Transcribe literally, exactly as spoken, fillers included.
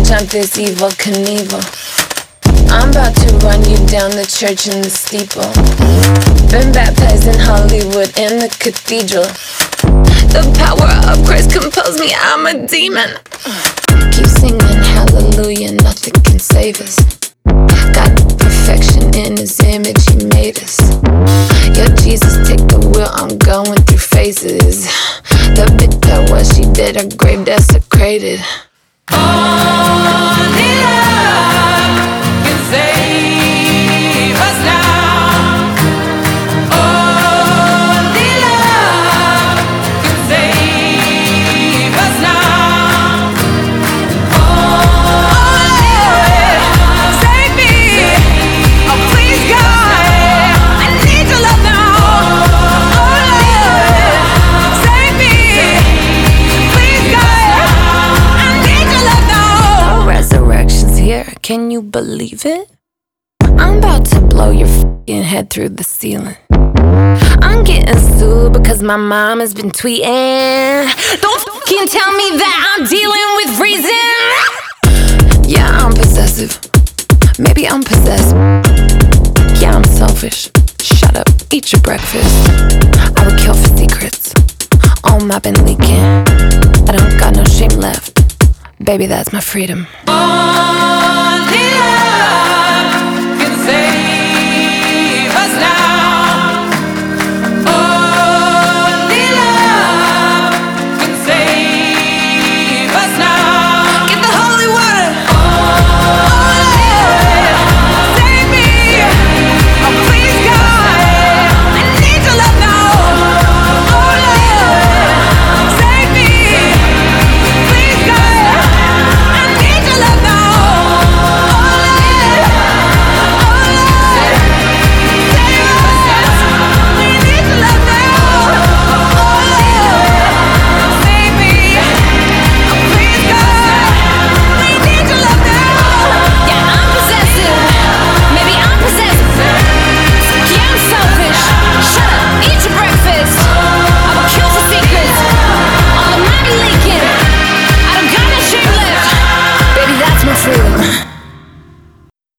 branch, I'm this evil Knievel. I'm about to run you down the church in the steeple. Been baptized in Hollywood in the cathedral. The power of Christ compels me, I'm a demon. Keep singing hallelujah, nothing can save us. Got perfection in his image, he made us. Yo, Jesus, take the wheel, I'm going through phases. The bitch that was, she did her grave desecrated. Only love can save us now. Only love can save us now. Only love, save me. Oh, please, God, I need your love now. Only love, save me. Please, God, I need your love now. Resurrection's here, can you believe it? I'm about to blow your f***ing head through the ceiling. I'm getting sued because my mom has been tweeting. Don't f***ing tell me that I'm dealing with reason. Yeah, I'm possessive. Maybe I'm possessed. Yeah, I'm selfish. Shut up, eat your breakfast. I would kill for secrets. All my been leaking. I don't got no shame left. Baby, that's my freedom. Oh.